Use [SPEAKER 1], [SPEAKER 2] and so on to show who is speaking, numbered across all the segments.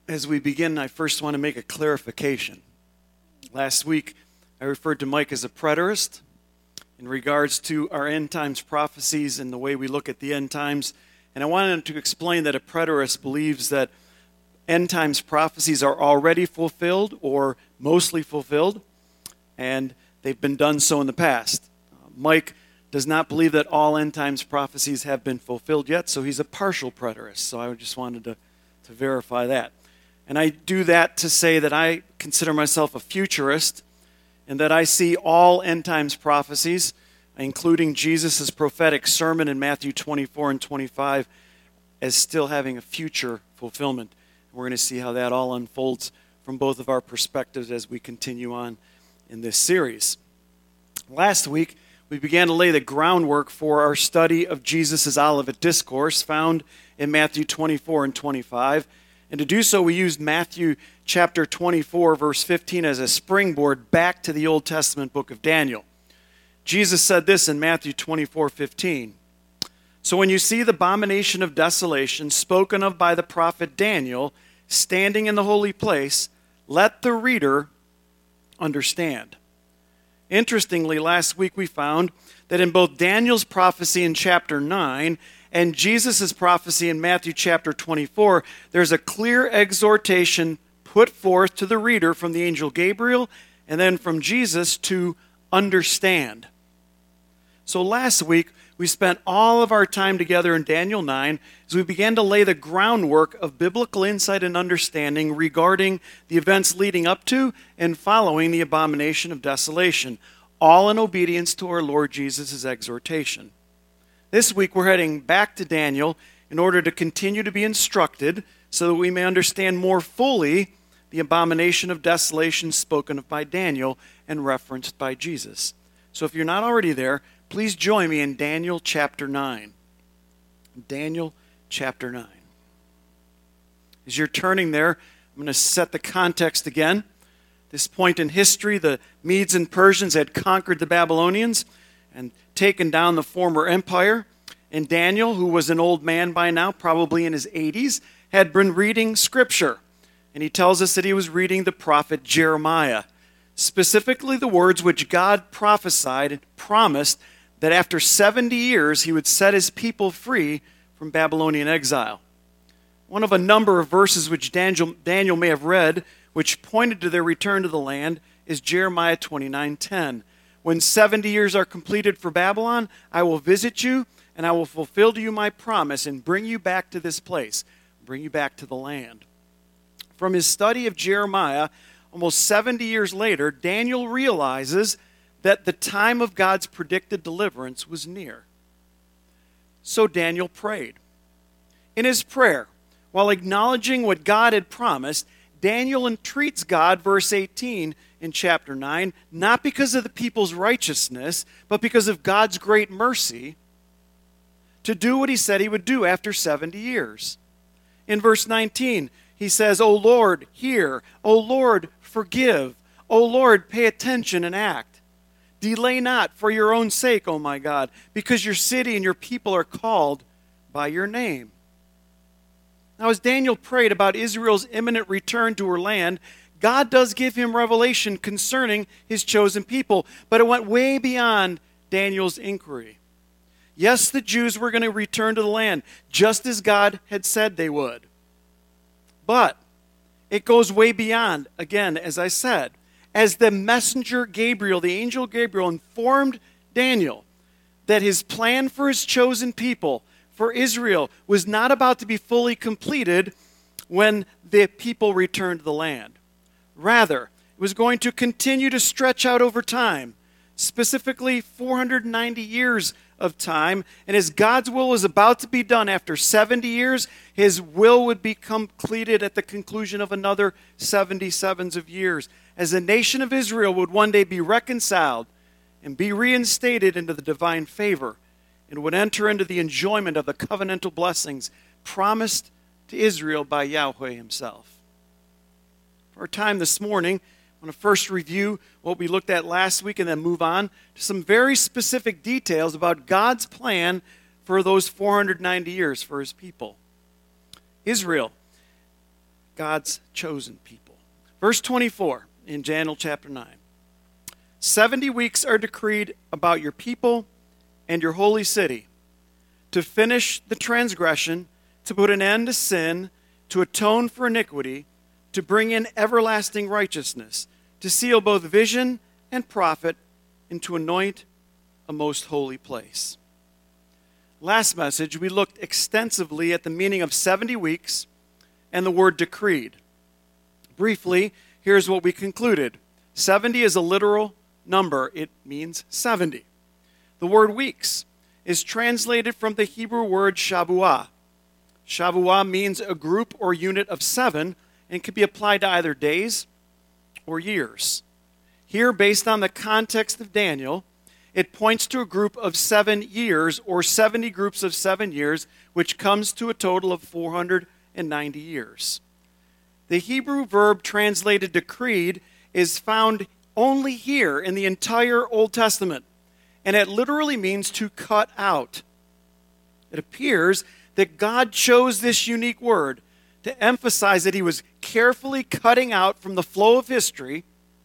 [SPEAKER 1] As we begin, I first want to make a clarification. Last week, I referred to Mike as a preterist in regards to our end times prophecies and the way we look at the end times. And I wanted to explain that a preterist believes that end times prophecies are already fulfilled or mostly fulfilled, and they've been done so in the past. Mike does not believe that all end times prophecies have been fulfilled yet, so he's a partial preterist. So I just wanted to verify that. And I do that to say that I consider myself a futurist and that I see all end times prophecies, including Jesus' prophetic sermon in Matthew 24 and 25, as still having a future fulfillment. We're going to see how that all unfolds from both of our perspectives as we continue on in this series. Last week, we began to lay the groundwork for our study of Jesus' Olivet Discourse found in Matthew 24 and 25. And to do so, we used Matthew chapter 24, verse 15 as a springboard back to the Old Testament book of Daniel. Jesus said this in Matthew 24:15. So when you see the abomination of desolation spoken of by the prophet Daniel standing in the holy place, let the reader understand. Interestingly, last week we found that in both Daniel's prophecy in chapter 9 and Jesus' prophecy in Matthew chapter 24, there's a clear exhortation put forth to the reader from the angel Gabriel and then from Jesus to understand. So last week, we spent all of our time together in Daniel 9 as we began to lay the groundwork of biblical insight and understanding regarding the events leading up to and following the abomination of desolation, all in obedience to our Lord Jesus' exhortation. This week we're heading back to Daniel in order to continue to be instructed so that we may understand more fully the abomination of desolation spoken of by Daniel and referenced by Jesus. So if you're not already there, please join me in Daniel chapter 9. Daniel chapter 9. As you're turning there, I'm going to set the context again. At this point in history, the Medes and Persians had conquered the Babylonians and taken down the former empire. And Daniel, who was an old man by now, probably in his 80s, had been reading Scripture. And he tells us that he was reading the prophet Jeremiah, specifically the words which God prophesied and promised that after 70 years he would set his people free from Babylonian exile. One of a number of verses which Daniel may have read, which pointed to their return to the land, is Jeremiah 29:10. When 70 years are completed for Babylon, I will visit you, and I will fulfill to you my promise and bring you back to this place, bring you back to the land. From his study of Jeremiah, almost 70 years later, Daniel realizes that the time of God's predicted deliverance was near. So Daniel prayed. In his prayer, while acknowledging what God had promised, Daniel entreats God, verse 18 in chapter 9, not because of the people's righteousness, but because of God's great mercy, to do what he said he would do after 70 years. In verse 19, he says, O Lord, hear. O Lord, forgive. O Lord, pay attention and act. Delay not for your own sake, O my God, because your city and your people are called by your name. Now, as Daniel prayed about Israel's imminent return to her land, God does give him revelation concerning his chosen people, but it went way beyond Daniel's inquiry. Yes, the Jews were going to return to the land, just as God had said they would. But it goes way beyond, again, as I said, as the messenger Gabriel, the angel Gabriel, informed Daniel that his plan for his chosen people, for Israel, was not about to be fully completed when the people returned to the land. Rather, it was going to continue to stretch out over time, specifically 490 years of time. And as God's will was about to be done after 70 years, his will would be completed at the conclusion of another 77 of years, as the nation of Israel would one day be reconciled and be reinstated into the divine favor and would enter into the enjoyment of the covenantal blessings promised to Israel by Yahweh himself. For our time this morning, I want to first review what we looked at last week and then move on to some very specific details about God's plan for those 490 years for his people. Israel. God's chosen people. Verse 24 in Daniel chapter 9. 70 weeks are decreed about your people and your holy city, to finish the transgression, to put an end to sin, to atone for iniquity, to bring in everlasting righteousness, to seal both vision and prophet, and to anoint a most holy place. Last message, we looked extensively at the meaning of 70 weeks and the word decreed. Briefly, here's what we concluded. 70 is a literal number. It means 70. The word weeks is translated from the Hebrew word shavuah. Shavuah means a group or unit of 7 and can be applied to either days or years. Here, based on the context of Daniel, it points to a group of 7 years or 70 groups of 7 years, which comes to a total of 490 years. The Hebrew verb translated decreed is found only here in the entire Old Testament, and it literally means to cut out. It appears that God chose this unique word to emphasize that he was carefully cutting out from the flow of history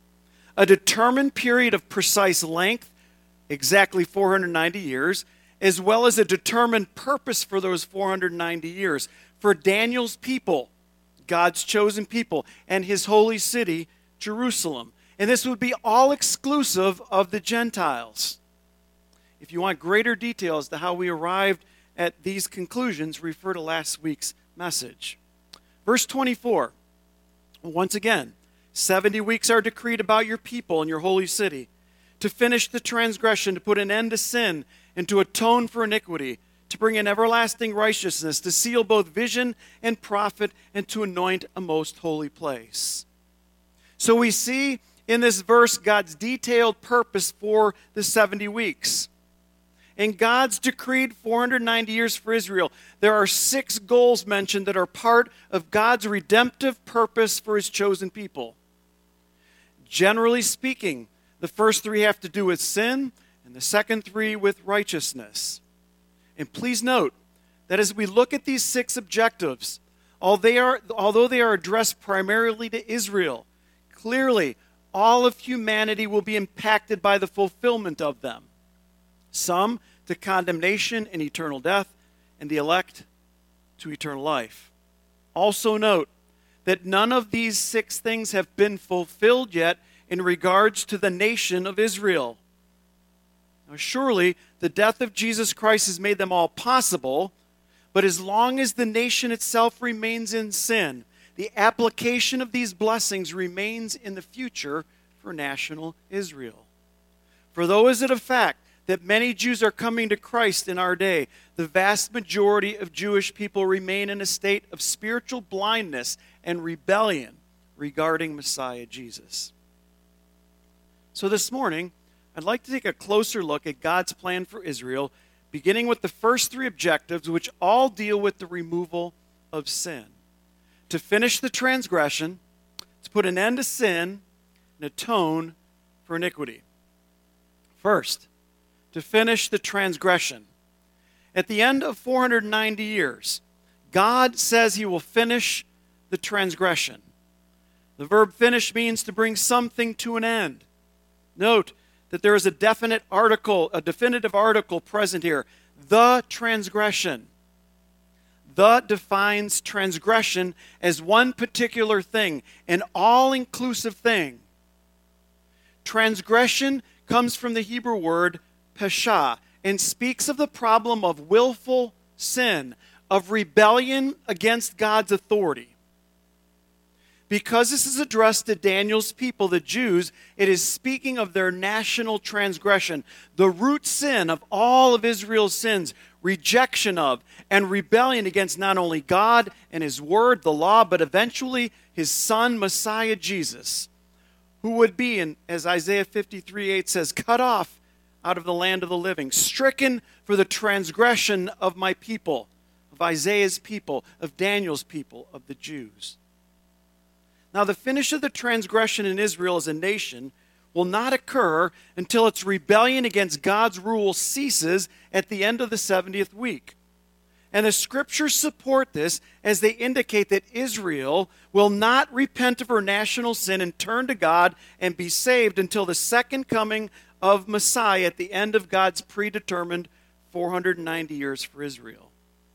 [SPEAKER 1] a determined period of precise length, exactly 490 years, as well as a determined purpose for those 490 years, for Daniel's people, God's chosen people, and his holy city, Jerusalem. And this would be all exclusive of the Gentiles. If you want greater details to how we arrived at these conclusions, refer to last week's message. Verse 24, once again, 70 weeks are decreed about your people and your holy city, to finish the transgression, to put an end to sin, and to atone for iniquity, to bring in everlasting righteousness, to seal both vision and prophet, and to anoint a most holy place. So we see in this verse God's detailed purpose for the 70 weeks. In God's decreed 490 years for Israel, there are 6 goals mentioned that are part of God's redemptive purpose for his chosen people. Generally speaking, the first 3 have to do with sin, and the second 3 with righteousness. And please note that as we look at these 6 objectives, although they are addressed primarily to Israel, clearly all of humanity will be impacted by the fulfillment of them. Some to condemnation and eternal death, and the elect to eternal life. Also note that none of these 6 things have been fulfilled yet in regards to the nation of Israel. Now, surely the death of Jesus Christ has made them all possible, but as long as the nation itself remains in sin, the application of these blessings remains in the future for national Israel. For though is it a fact that many Jews are coming to Christ in our day, the vast majority of Jewish people remain in a state of spiritual blindness and rebellion regarding Messiah Jesus. So this morning, I'd like to take a closer look at God's plan for Israel, beginning with the first 3 objectives, which all deal with the removal of sin. To finish the transgression, to put an end to sin, and atone for iniquity. First, to finish the transgression. At the end of 490 years, God says he will finish the transgression. The verb finish means to bring something to an end. Note that there is a definitive article present here. The transgression. The defines transgression as one particular thing, an all-inclusive thing. Transgression comes from the Hebrew word pesha and speaks of the problem of willful sin, of rebellion against God's authority. Because this is addressed to Daniel's people, the Jews, it is speaking of their national transgression, the root sin of all of Israel's sins, rejection of and rebellion against not only God and his word, the law, but eventually his son, Messiah Jesus, who would be, as Isaiah 53:8 says, cut off out of the land of the living, stricken for the transgression of my people, of Isaiah's people, of Daniel's people, of the Jews. Now, the finish of the transgression in Israel as a nation will not occur until its rebellion against God's rule ceases at the end of the 70th week. And the scriptures support this as they indicate that Israel will not repent of her national sin and turn to God and be saved until the second coming of Messiah at the end of God's predetermined 490 years for Israel.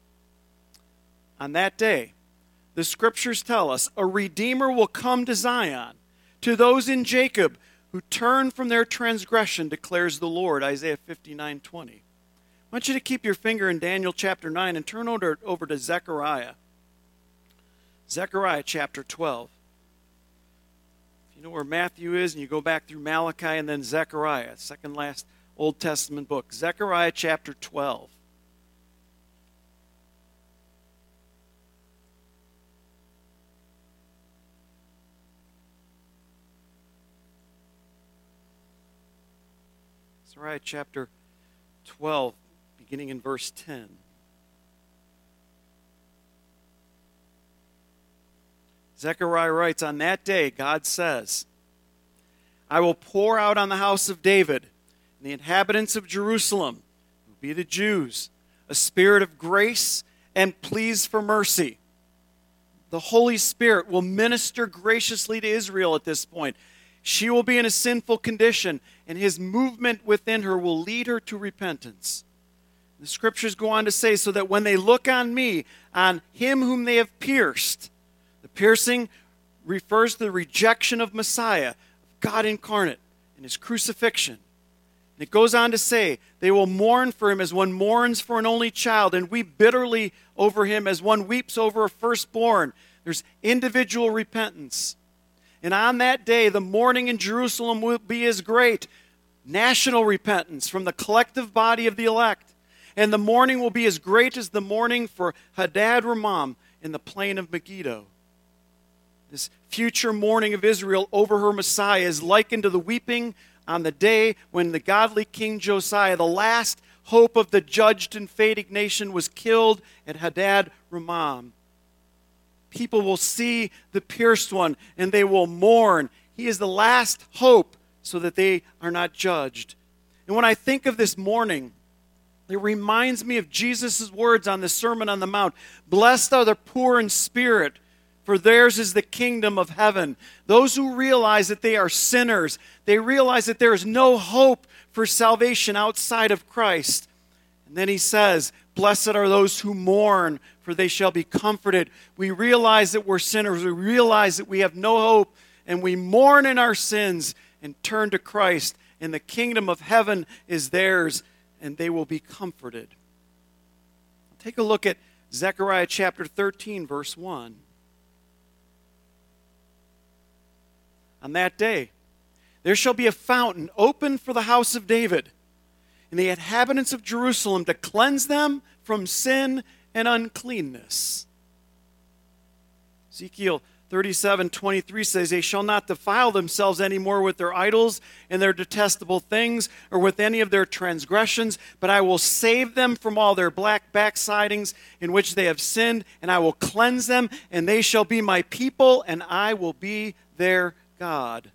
[SPEAKER 1] On that day, the scriptures tell us a Redeemer will come to Zion, to those in Jacob who turn from their transgression, declares the Lord, Isaiah 59:20. I want you to keep your finger in Daniel chapter 9 and turn over to Zechariah. Zechariah chapter 12. If you know where Matthew is and you go back through Malachi and then Zechariah, second last Old Testament book. Zechariah chapter 12. Zechariah chapter 12, beginning in verse 10. Zechariah writes, on that day, God says, I will pour out on the house of David and the inhabitants of Jerusalem, who be the Jews, a spirit of grace and pleas for mercy. The Holy Spirit will minister graciously to Israel at this point. She will be in a sinful condition, and his movement within her will lead her to repentance. The scriptures go on to say, so that when they look on me, on him whom they have pierced, the piercing refers to the rejection of Messiah, God incarnate, and his crucifixion. And it goes on to say, they will mourn for him as one mourns for an only child, and weep bitterly over him as one weeps over a firstborn. There's individual repentance. And on that day, the mourning in Jerusalem will be as great. National repentance from the collective body of the elect. And the mourning will be as great as the mourning for Hadad Ramam in the plain of Megiddo. This future mourning of Israel over her Messiah is likened to the weeping on the day when the godly King Josiah, the last hope of the judged and fading nation, was killed at Hadad Ramam. People will see the pierced one and they will mourn. He is the last hope so that they are not judged. And when I think of this mourning, it reminds me of Jesus' words on the Sermon on the Mount. Blessed are the poor in spirit, for theirs is the kingdom of heaven. Those who realize that they are sinners, they realize that there is no hope for salvation outside of Christ. And then he says, blessed are those who mourn, for they shall be comforted. We realize that we're sinners. We realize that we have no hope, and we mourn in our sins and turn to Christ, and the kingdom of heaven is theirs, and they will be comforted. Take a look at Zechariah chapter 13, verse 1. On that day, there shall be a fountain opened for the house of David and the inhabitants of Jerusalem to cleanse them from sin and uncleanness. Ezekiel 37:23 says, they shall not defile themselves anymore with their idols and their detestable things or with any of their transgressions, but I will save them from all their black backslidings in which they have sinned, and I will cleanse them, and they shall be my people, and I will be their God.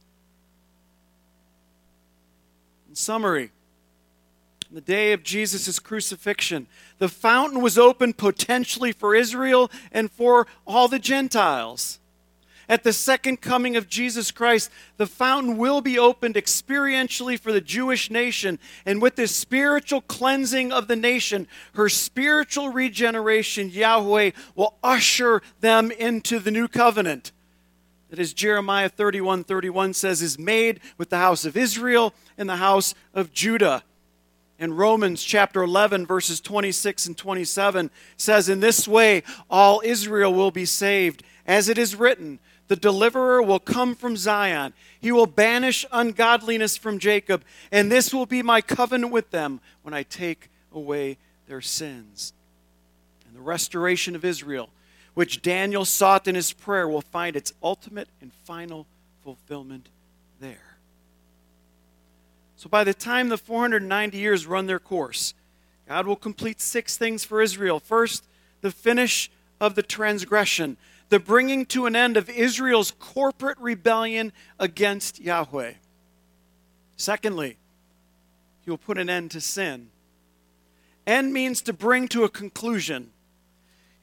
[SPEAKER 1] In summary, on the day of Jesus' crucifixion, the fountain was opened potentially for Israel and for all the Gentiles. At the second coming of Jesus Christ, the fountain will be opened experientially for the Jewish nation, and with this spiritual cleansing of the nation, her spiritual regeneration, Yahweh will usher them into the new covenant that, as Jeremiah 31:31 says, is made with the house of Israel and the house of Judah. And Romans chapter 11, verses 26 and 27 says, in this way all Israel will be saved. As it is written, the deliverer will come from Zion. He will banish ungodliness from Jacob, and this will be my covenant with them when I take away their sins. And the restoration of Israel, which Daniel sought in his prayer, will find its ultimate and final fulfillment there. So by the time the 490 years run their course, God will complete 6 things for Israel. First, the finish of the transgression, the bringing to an end of Israel's corporate rebellion against Yahweh. Secondly, he will put an end to sin. End means to bring to a conclusion.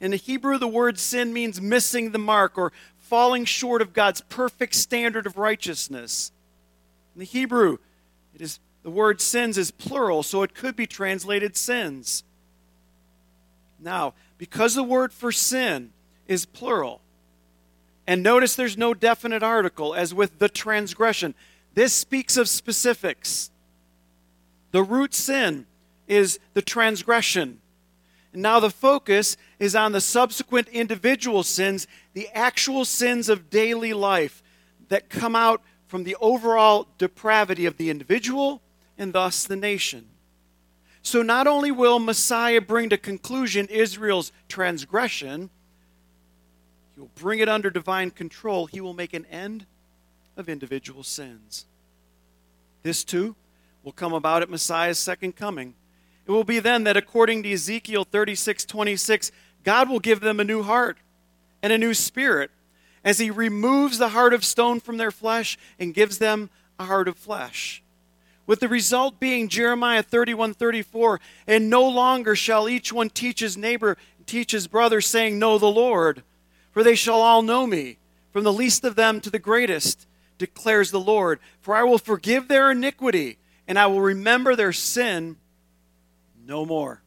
[SPEAKER 1] In the Hebrew, the word sin means missing the mark or falling short of God's perfect standard of righteousness. In the Hebrew, the word sins is plural, so it could be translated sins. Now, because the word for sin is plural, and notice there's no definite article, as with the transgression, this speaks of specifics. The root sin is the transgression. And now the focus is on the subsequent individual sins, the actual sins of daily life that come out from the overall depravity of the individual and thus the nation. So not only will Messiah bring to conclusion Israel's transgression, he will bring it under divine control. He will make an end of individual sins. This too will come about at Messiah's second coming. It will be then that according to Ezekiel 36:26, God will give them a new heart and a new spirit as he removes the heart of stone from their flesh and gives them a heart of flesh. With the result being Jeremiah 31:34, and no longer shall each one teach his neighbor, teach his brother, saying, know the Lord, for they shall all know me, from the least of them to the greatest, declares the Lord. For I will forgive their iniquity, and I will remember their sin no more.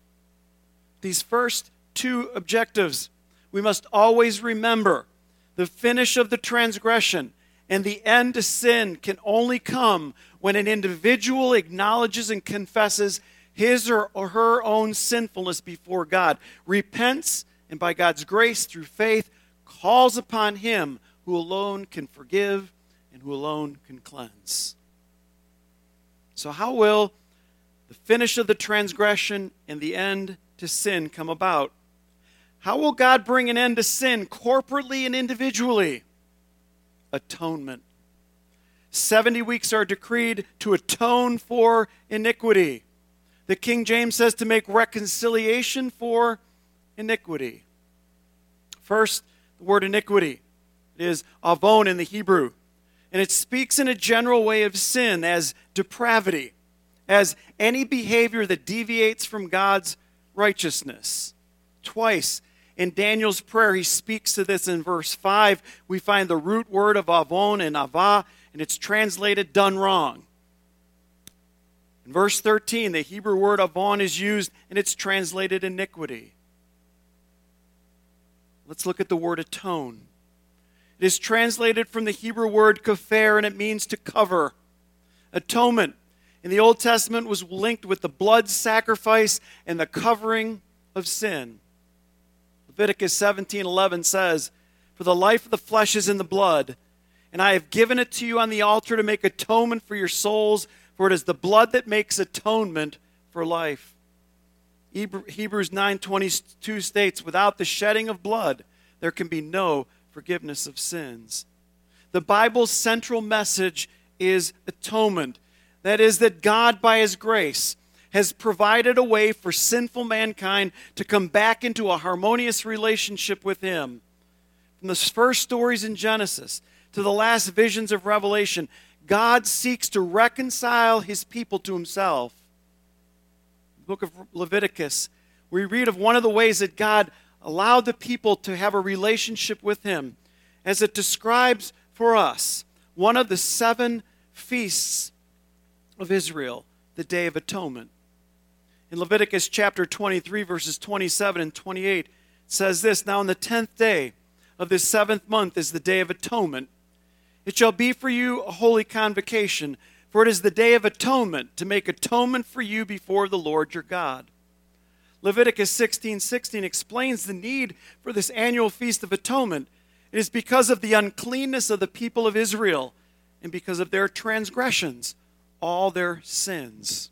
[SPEAKER 1] These first two objectives we must always remember. The finish of the transgression and the end to sin can only come when an individual acknowledges and confesses his or her own sinfulness before God, repents, and by God's grace through faith calls upon him who alone can forgive and who alone can cleanse. So how will the finish of the transgression and the end to sin come about? How will God bring an end to sin corporately and individually? Atonement. 70 weeks are decreed to atone for iniquity. The King James says to make reconciliation for iniquity. First, the word iniquity. It is avon in the Hebrew. And it speaks in a general way of sin as depravity, as any behavior that deviates from God's righteousness. Twice in Daniel's prayer, he speaks to this in verse 5. We find the root word of avon and avah, and it's translated done wrong. In verse 13, the Hebrew word avon is used, and it's translated iniquity. Let's look at the word atone. It is translated from the Hebrew word kafer, and it means to cover. Atonement in the Old Testament was linked with the blood sacrifice and the covering of sin. Leviticus 17:11 says, for the life of the flesh is in the blood, and I have given it to you on the altar to make atonement for your souls, for it is the blood that makes atonement for life. Hebrews 9:22 states, without the shedding of blood, there can be no forgiveness of sins. The Bible's central message is atonement. That is, that God, by his grace, has provided a way for sinful mankind to come back into a harmonious relationship with him. From the first stories in Genesis to the last visions of Revelation, God seeks to reconcile his people to himself. In the book of Leviticus, we read of one of the ways that God allowed the people to have a relationship with him, as it describes for us one of the 7 feasts of Israel, the Day of Atonement. In Leviticus chapter 23, verses 27 and 28, it says this, now on the 10th day of this 7th month is the Day of Atonement. It shall be for you a holy convocation, for it is the Day of Atonement, to make atonement for you before the Lord your God. Leviticus 16:16 explains the need for this annual Feast of Atonement. It is because of the uncleanness of the people of Israel and because of their transgressions, all their sins.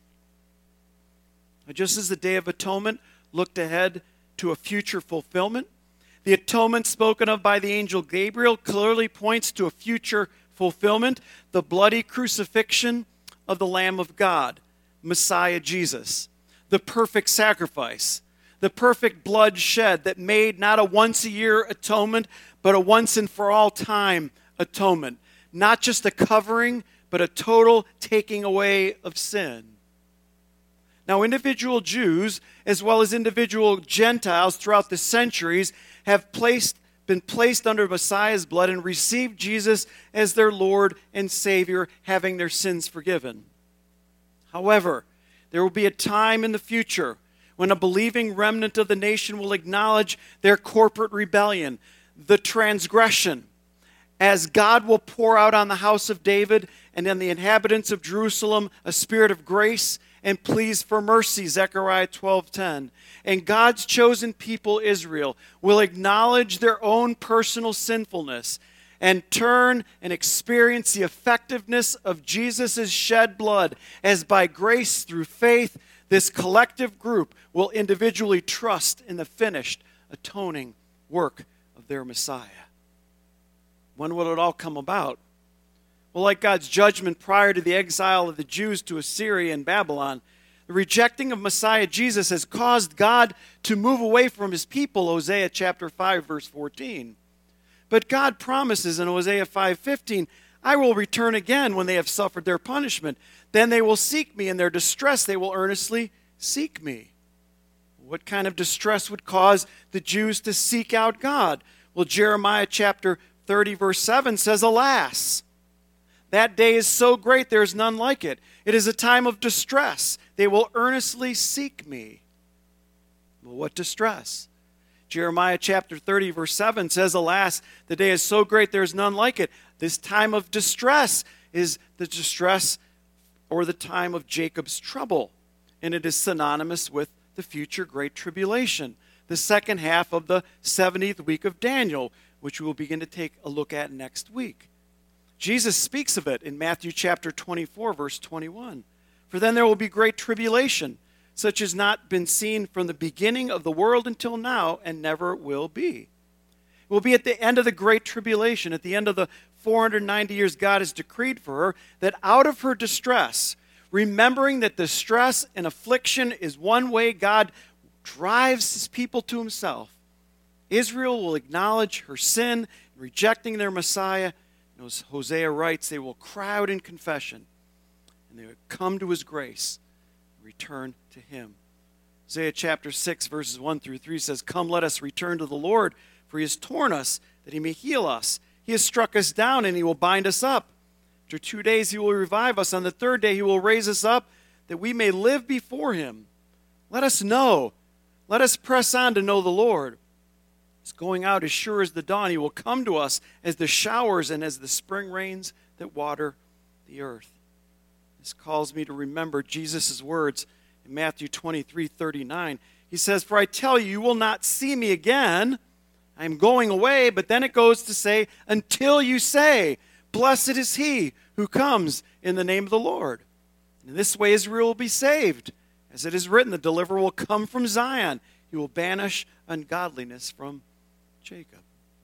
[SPEAKER 1] Now, just as the Day of Atonement looked ahead to a future fulfillment, the atonement spoken of by the angel Gabriel clearly points to a future fulfillment, the bloody crucifixion of the Lamb of God, Messiah Jesus, the perfect sacrifice, the perfect blood shed that made not a once-a-year atonement, but a once-and-for-all-time atonement. Not just a covering, but a total taking away of sin. Now, individual Jews, as well as individual Gentiles throughout the centuries, have been placed under Messiah's blood and received Jesus as their Lord and Savior, having their sins forgiven. However, there will be a time in the future when a believing remnant of the nation will acknowledge their corporate rebellion, the transgression, as God will pour out on the house of David and on the inhabitants of Jerusalem a spirit of grace and pleas for mercy, Zechariah 12:10. And God's chosen people, Israel, will acknowledge their own personal sinfulness and turn and experience the effectiveness of Jesus' shed blood, as by grace through faith, this collective group will individually trust in the finished atoning work of their Messiah. When will it all come about? Well, like God's judgment prior to the exile of the Jews to Assyria and Babylon, the rejecting of Messiah Jesus has caused God to move away from his people, Hosea chapter 5, verse 14. But God promises in Hosea 5:15, I will return again when they have suffered their punishment. Then they will seek me. In their distress they will earnestly seek me. What kind of distress would cause the Jews to seek out God? Well, Jeremiah chapter 30, verse 7 says, Alas, that day is so great there is none like it. It is a time of distress. They will earnestly seek me. Well, what distress? Jeremiah chapter 30, verse 7 says, Alas, the day is so great there is none like it. This time of distress is the distress or the time of Jacob's trouble. And it is synonymous with the future great tribulation, the second half of the 70th week of Daniel, which we will begin to take a look at next week. Jesus speaks of it in Matthew chapter 24, verse 21. For then there will be great tribulation, such as not been seen from the beginning of the world until now, and never will be. It will be at the end of the great tribulation, at the end of the 490 years God has decreed for her, that out of her distress, remembering that distress and affliction is one way God drives his people to himself, Israel will acknowledge her sin, rejecting their Messiah. And as Hosea writes, they will cry out in confession, and they will come to his grace, and return to him. Isaiah chapter 6, verses 1 through 3 says, Come, let us return to the Lord, for he has torn us, that he may heal us. He has struck us down, and he will bind us up. After 2 days he will revive us. On the third day he will raise us up, that we may live before him. Let us know. Let us press on to know the Lord. He's going out as sure as the dawn. He will come to us as the showers and as the spring rains that water the earth. This calls me to remember Jesus' words in Matthew 23:39. He says, For I tell you, you will not see me again. I am going away. But then it goes to say, until you say, Blessed is he who comes in the name of the Lord. In this way Israel will be saved. As it is written, the deliverer will come from Zion. He will banish ungodliness from Jacob.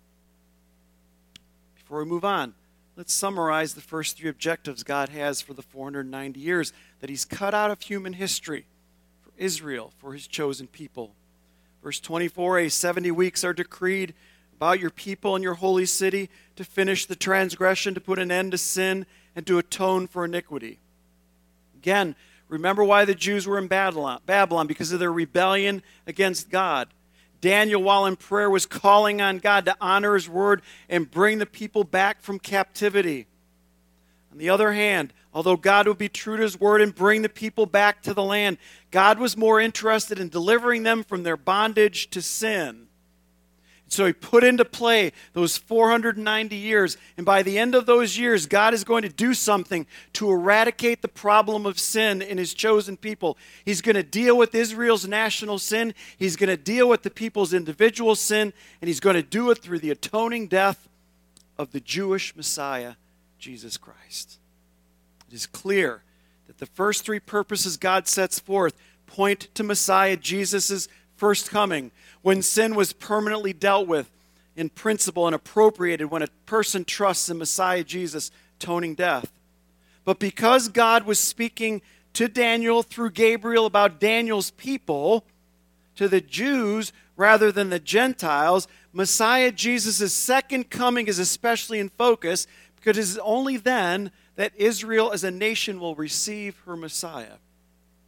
[SPEAKER 1] Before we move on, let's summarize the first three objectives God has for the 490 years that he's cut out of human history for Israel, for his chosen people. Verse 24a, 70 weeks are decreed about your people and your holy city to finish the transgression, to put an end to sin, and to atone for iniquity. Again, remember why the Jews were in Babylon, because of their rebellion against God. Daniel, while in prayer, was calling on God to honor his word and bring the people back from captivity. On the other hand, although God would be true to his word and bring the people back to the land, God was more interested in delivering them from their bondage to sin. So he put into play those 490 years, and by the end of those years, God is going to do something to eradicate the problem of sin in his chosen people. He's going to deal with Israel's national sin, he's going to deal with the people's individual sin, and he's going to do it through the atoning death of the Jewish Messiah, Jesus Christ. It is clear that the first three purposes God sets forth point to Messiah Jesus' first coming, when sin was permanently dealt with in principle and appropriated when a person trusts in Messiah Jesus' atoning death. But because God was speaking to Daniel through Gabriel about Daniel's people, to the Jews rather than the Gentiles, Messiah Jesus' second coming is especially in focus, because it is only then that Israel as a nation will receive her Messiah.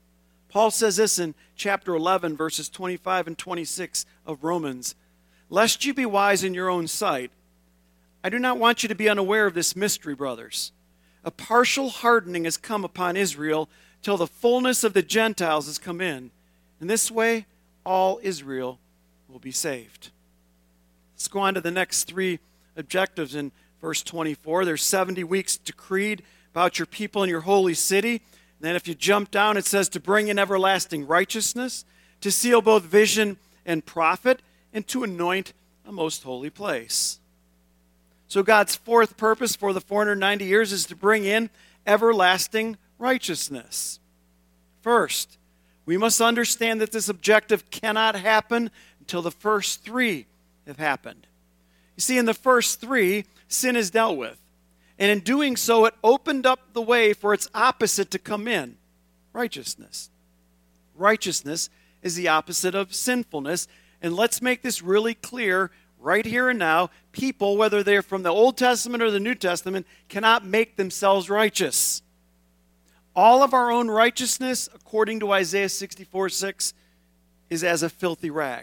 [SPEAKER 1] Paul says this in chapter 11, verses 25 and 26 of Romans. Lest you be wise in your own sight, I do not want you to be unaware of this mystery, brothers. A partial hardening has come upon Israel till the fullness of the Gentiles has come in. In this way, all Israel will be saved. Let's go on to the next three objectives in verse 24. There's 70 weeks decreed about your people and your holy city. And then if you jump down, it says to bring in everlasting righteousness, to seal both vision and prophet, and to anoint a most holy place. So God's fourth purpose for the 490 years is to bring in everlasting righteousness. First, we must understand that this objective cannot happen until the first three have happened. You see, in the first three, sin is dealt with. And in doing so, it opened up the way for its opposite to come in, righteousness. Righteousness is the opposite of sinfulness. And let's make this really clear right here and now. People, whether they're from the Old Testament or the New Testament, cannot make themselves righteous. All of our own righteousness, according to Isaiah 64:6, is as a filthy rag.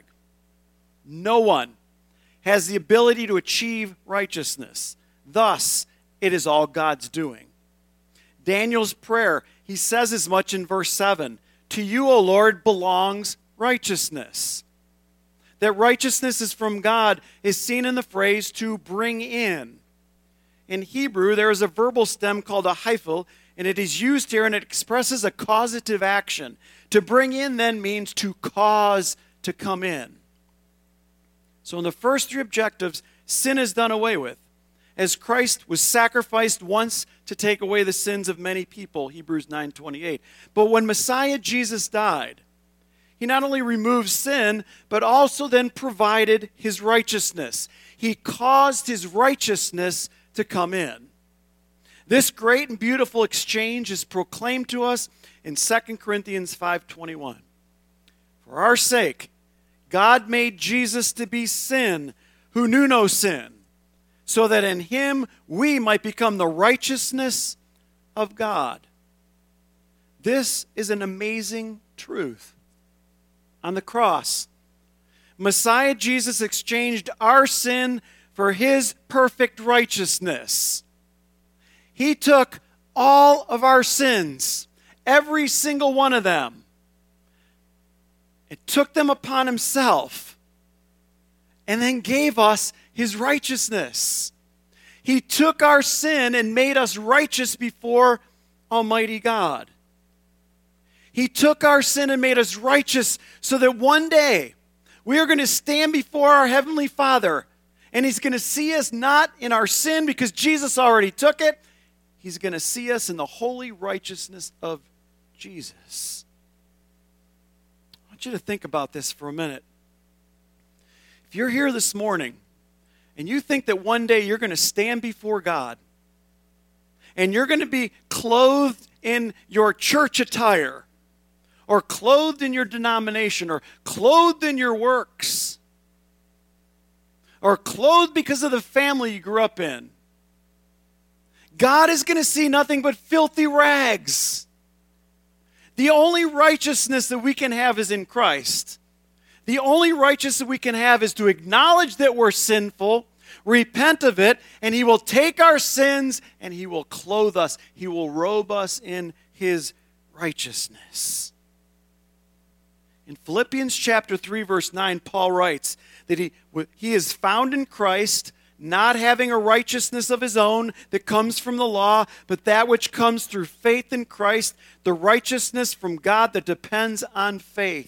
[SPEAKER 1] No one has the ability to achieve righteousness. Thus, it is all God's doing. Daniel's prayer, he says as much in verse 7. To you, O Lord, belongs righteousness. That righteousness is from God is seen in the phrase to bring in. In Hebrew, there is a verbal stem called a hyphal, and it is used here and it expresses a causative action. To bring in then means to cause to come in. So in the first three objectives, sin is done away with. As Christ was sacrificed once to take away the sins of many people, Hebrews 9:28. But when Messiah Jesus died, he not only removed sin, but also then provided his righteousness. He caused his righteousness to come in. This great and beautiful exchange is proclaimed to us in 2 Corinthians 5:21. For our sake, God made Jesus to be sin who knew no sin, so that in him we might become the righteousness of God. This is an amazing truth. On the cross, Messiah Jesus exchanged our sin for his perfect righteousness. He took all of our sins, every single one of them, and took them upon himself, and then gave us his righteousness. He took our sin and made us righteous before Almighty God. He took our sin and made us righteous so that one day we are going to stand before our Heavenly Father, and he's going to see us not in our sin because Jesus already took it. He's going to see us in the holy righteousness of Jesus. I want you to think about this for a minute. If you're here this morning and you think that one day you're going to stand before God and you're going to be clothed in your church attire or clothed in your denomination or clothed in your works or clothed because of the family you grew up in, God is going to see nothing but filthy rags. The only righteousness that we can have is in Christ. The only righteousness that we can have is to acknowledge that we're sinful, repent of it, and he will take our sins and he will clothe us. He will robe us in his righteousness. In Philippians chapter 3, verse 9, Paul writes that he is found in Christ, not having a righteousness of his own that comes from the law, but that which comes through faith in Christ, the righteousness from God that depends on faith.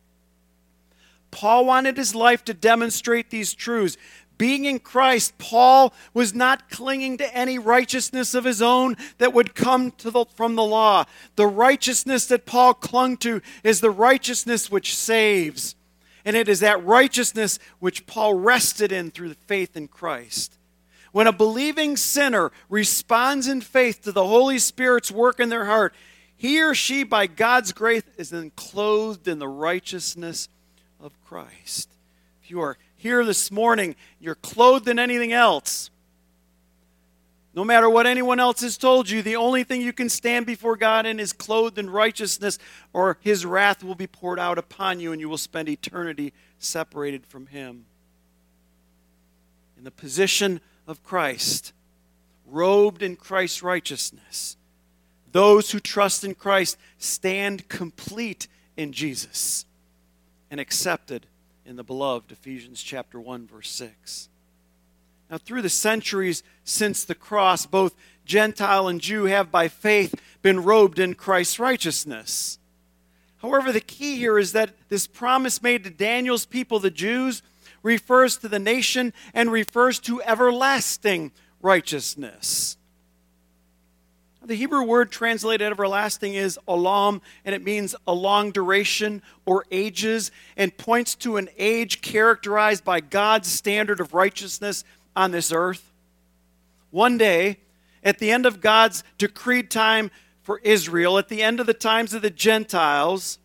[SPEAKER 1] Paul wanted his life to demonstrate these truths. Being in Christ, Paul was not clinging to any righteousness of his own that would come from the law. The righteousness that Paul clung to is the righteousness which saves. And it is that righteousness which Paul rested in through the faith in Christ. When a believing sinner responds in faith to the Holy Spirit's work in their heart, he or she, by God's grace, is then clothed in the righteousness of Christ. If you are here this morning, you're clothed in anything else, No matter what anyone else has told you, the only thing you can stand before God in is clothed in righteousness, or his wrath will be poured out upon you and you will spend eternity separated from him. In the position of Christ, robed in Christ's righteousness, those who trust in Christ stand complete in Jesus and accepted in the beloved. Ephesians chapter 1, verse 6. Now, through the centuries since the cross, both Gentile and Jew have by faith been robed in Christ's righteousness. However, the key here is that this promise made to Daniel's people, the Jews, refers to the nation and refers to everlasting righteousness. The Hebrew word translated everlasting is olam, and it means a long duration or ages, and points to an age characterized by God's standard of righteousness on this earth. One day, at the end of God's decreed time for Israel, at the end of the times of the Gentiles,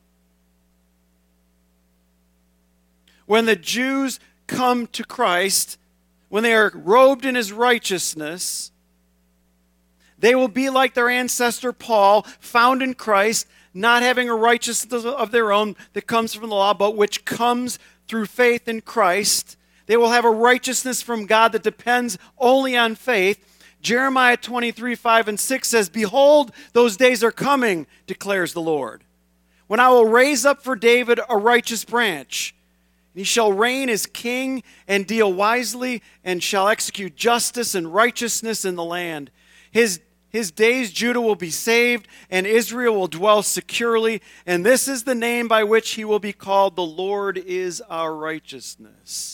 [SPEAKER 1] when the Jews come to Christ, when they are robed in his righteousness, they will be like their ancestor Paul, found in Christ, not having a righteousness of their own that comes from the law, but which comes through faith in Christ. They will have a righteousness from God that depends only on faith. Jeremiah 23, 5 and 6 says, "Behold, those days are coming, declares the Lord, when I will raise up for David a righteous branch. He shall reign as king and deal wisely and shall execute justice and righteousness in the land. His days Judah will be saved and Israel will dwell securely. And this is the name by which he will be called. The Lord is our righteousness."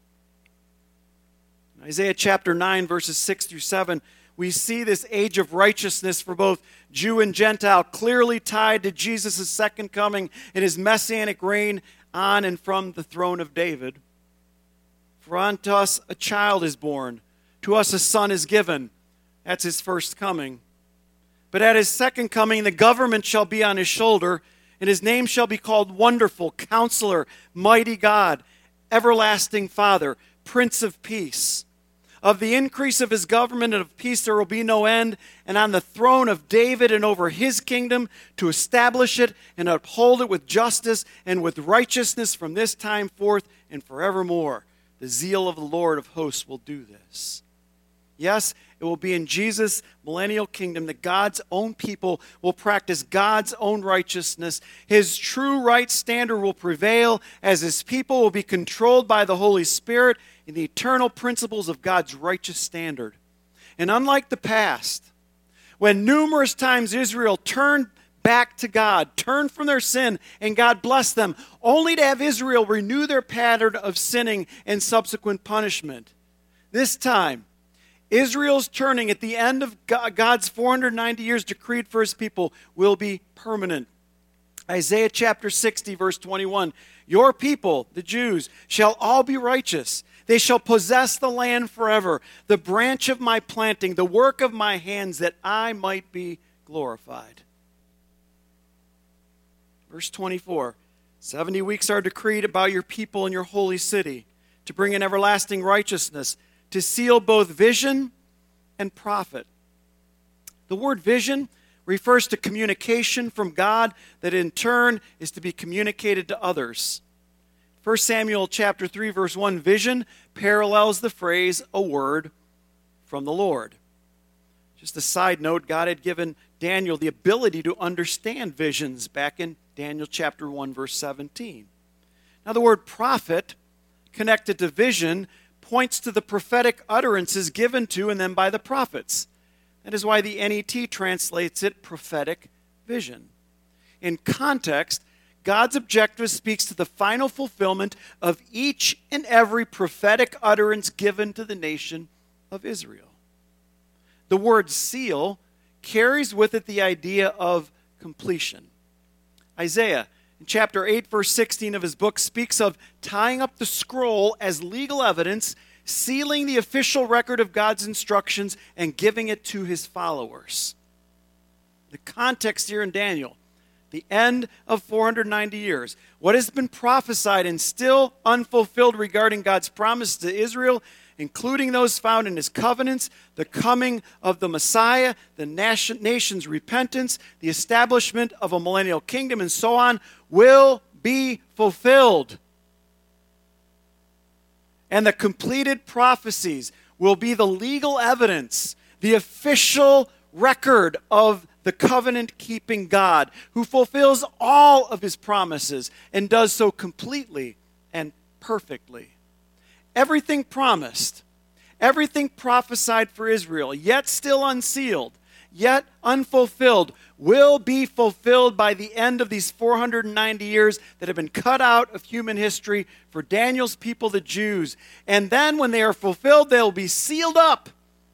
[SPEAKER 1] In Isaiah chapter 9, verses 6 through 7, we see this age of righteousness for both Jew and Gentile clearly tied to Jesus' second coming and his messianic reign on and from the throne of David. "For unto us a child is born, to us a son is given." That's his first coming. "But at his second coming, the government shall be on his shoulder, and his name shall be called Wonderful, Counselor, Mighty God, Everlasting Father, Prince of Peace. Of the increase of his government and of peace there will be no end, and on the throne of David and over his kingdom, to establish it and uphold it with justice and with righteousness from this time forth and forevermore. The zeal of the Lord of hosts will do this." Yes, it will be in Jesus' millennial kingdom that God's own people will practice God's own righteousness. His true right standard will prevail as his people will be controlled by the Holy Spirit in the eternal principles of God's righteous standard. And unlike the past, when numerous times Israel turned back to God, turned from their sin, and God blessed them, only to have Israel renew their pattern of sinning and subsequent punishment. This time, Israel's turning at the end of God's 490 years decreed for his people will be permanent. Isaiah chapter 60, verse 21, "Your people, the Jews, shall all be righteous. They shall possess the land forever, the branch of my planting, the work of my hands, that I might be glorified." Verse 24, 70 weeks are decreed about your people and your holy city, to bring in everlasting righteousness, to seal both vision and prophet. The word vision refers to communication from God that in turn is to be communicated to others. 1 Samuel chapter 3, verse 1, vision parallels the phrase, a word from the Lord. Just a side note, God had given Daniel the ability to understand visions back in Daniel chapter 1, verse 17. Now the word prophet, connected to vision, points to the prophetic utterances given to and then by the prophets. That is why the NET translates it prophetic vision. In context, God's objective speaks to the final fulfillment of each and every prophetic utterance given to the nation of Israel. The word seal carries with it the idea of completion. Isaiah, in chapter 8, verse 16 of his book, speaks of tying up the scroll as legal evidence, sealing the official record of God's instructions, and giving it to his followers. The context here in Daniel, the end of 490 years, what has been prophesied and still unfulfilled regarding God's promise to Israel including those found in his covenants, the coming of the Messiah, the nation's repentance, the establishment of a millennial kingdom, and so on, will be fulfilled. And the completed prophecies will be the legal evidence, the official record of the covenant-keeping God who fulfills all of his promises and does so completely and perfectly. Everything promised, everything prophesied for Israel, yet still unsealed, yet unfulfilled, will be fulfilled by the end of these 490 years that have been cut out of human history for Daniel's people, the Jews. And then when they are fulfilled, they will be sealed up.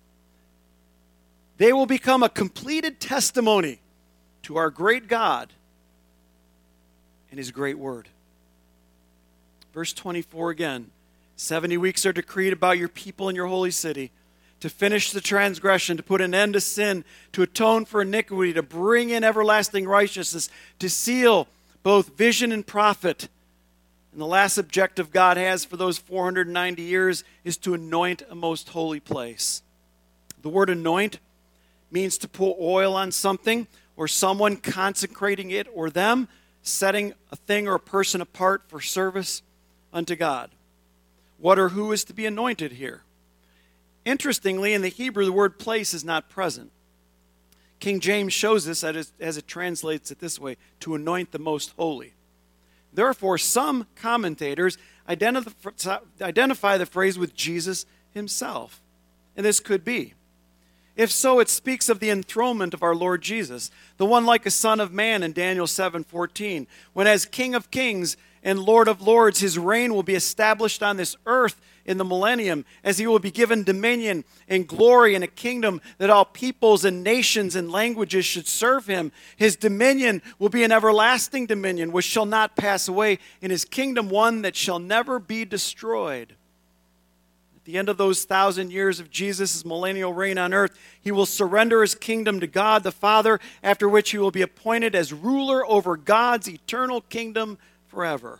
[SPEAKER 1] They will become a completed testimony to our great God and his great word. Verse 24 again. 70 weeks are decreed about your people and your holy city, to finish the transgression, to put an end to sin, to atone for iniquity, to bring in everlasting righteousness, to seal both vision and prophet. And the last objective God has for those 490 years is to anoint a most holy place. The word anoint means to pour oil on something or someone, consecrating it or them, setting a thing or a person apart for service unto God. What or who is to be anointed here? Interestingly, in the Hebrew, the word place is not present. King James shows this as it translates it this way, to anoint the most holy. Therefore, some commentators identify the phrase with Jesus himself. And this could be. If so, it speaks of the enthronement of our Lord Jesus, the one like a son of man in Daniel 7:14, when as King of kings and Lord of lords, his reign will be established on this earth in the millennium, as he will be given dominion and glory and a kingdom that all peoples and nations and languages should serve him. His dominion will be an everlasting dominion which shall not pass away, and his kingdom one that shall never be destroyed. At the end of those 1,000 years of Jesus' millennial reign on earth, he will surrender his kingdom to God the Father, after which he will be appointed as ruler over God's eternal kingdom forever.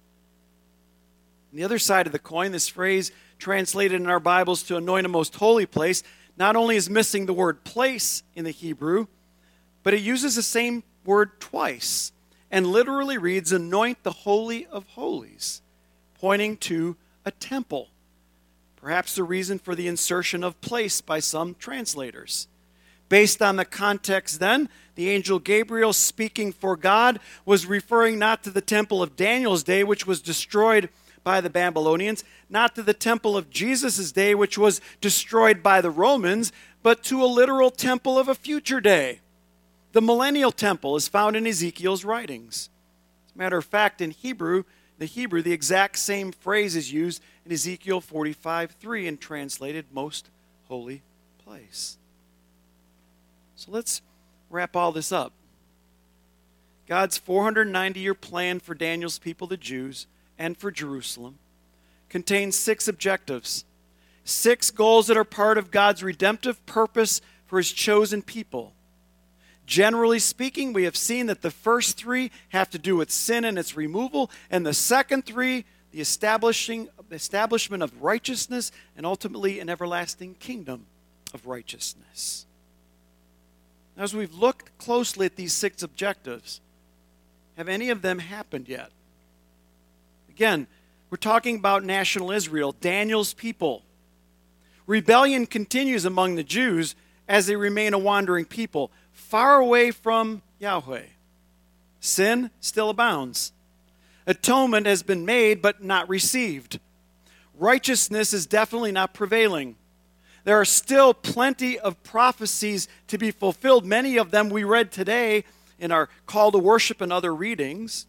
[SPEAKER 1] On the other side of the coin, this phrase translated in our Bibles to anoint a most holy place not only is missing the word place in the Hebrew, but it uses the same word twice and literally reads anoint the holy of holies, pointing to a temple. Perhaps the reason for the insertion of place by some translators. Based on the context then, the angel Gabriel speaking for God was referring not to the temple of Daniel's day, which was destroyed by the Babylonians, not to the temple of Jesus' day, which was destroyed by the Romans, but to a literal temple of a future day. The millennial temple is found in Ezekiel's writings. As a matter of fact, in Hebrew, the exact same phrase is used in Ezekiel 45:3 and translated most holy place. So let's wrap all this up. God's 490-year plan for Daniel's people, the Jews, and for Jerusalem contains 6 objectives, 6 goals that are part of God's redemptive purpose for his chosen people. Generally speaking, we have seen that the first 3 have to do with sin and its removal, and the second 3, the establishment of righteousness, and ultimately an everlasting kingdom of righteousness. Now, as we've looked closely at these 6 objectives, have any of them happened yet? Again, we're talking about national Israel, Daniel's people. Rebellion continues among the Jews as they remain a wandering people, far away from Yahweh. Sin still abounds. Atonement has been made but not received. Righteousness is definitely not prevailing. There are still plenty of prophecies to be fulfilled. Many of them we read today in our call to worship and other readings.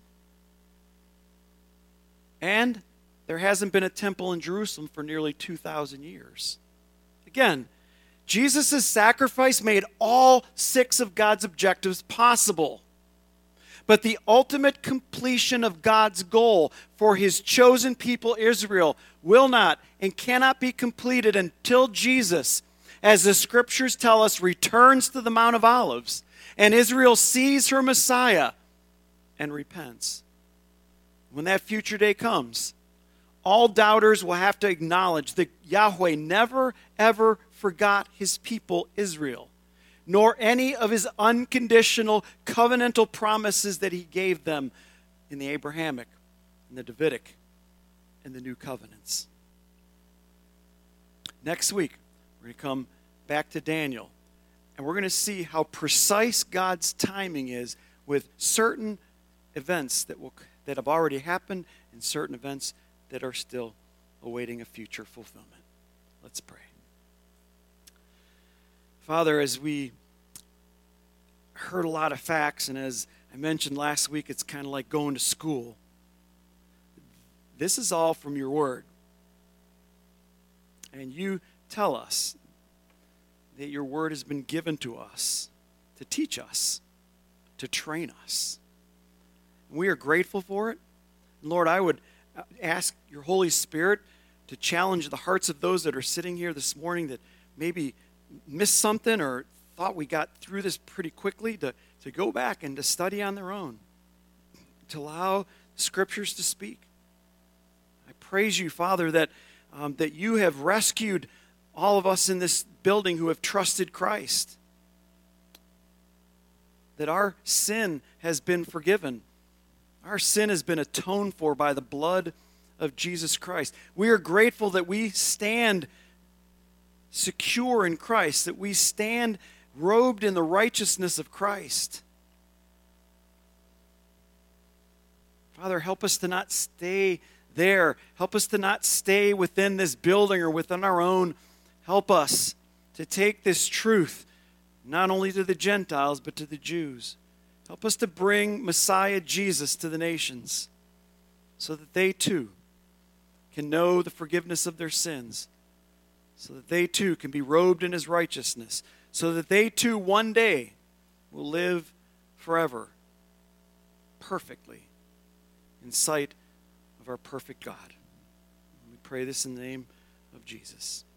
[SPEAKER 1] And there hasn't been a temple in Jerusalem for nearly 2,000 years. Again, Jesus' sacrifice made all 6 of God's objectives possible. But the ultimate completion of God's goal for his chosen people Israel will not and cannot be completed until Jesus, as the scriptures tell us, returns to the Mount of Olives and Israel sees her Messiah and repents. When that future day comes, all doubters will have to acknowledge that Yahweh never, ever forgot his people, Israel, nor any of his unconditional covenantal promises that he gave them in the Abrahamic, in the Davidic, and the new covenants. Next week, we're going to come back to Daniel, and we're going to see how precise God's timing is with certain events that have already happened and certain events that are still awaiting a future fulfillment. Let's pray. Father, as we heard a lot of facts, and as I mentioned last week, it's kind of like going to school. This is all from your word. And you tell us that your word has been given to us to teach us, to train us. And we are grateful for it. And Lord, I would ask your Holy Spirit to challenge the hearts of those that are sitting here this morning that maybe missed something or thought we got through this pretty quickly, to go back and to study on their own, to allow scriptures to speak. I praise you, Father, that you have rescued all of us in this building who have trusted Christ, that our sin has been forgiven. Our sin has been atoned for by the blood of Jesus Christ. We are grateful that we stand secure in Christ, that we stand robed in the righteousness of Christ. Father, help us to not stay there. Help us to not stay within this building or within our own. Help us to take this truth not only to the Gentiles but to the Jews. Help us to bring Messiah Jesus to the nations so that they too can know the forgiveness of their sins, so that they too can be robed in his righteousness, so that they too one day will live forever perfectly in sight of our perfect God. We pray this in the name of Jesus.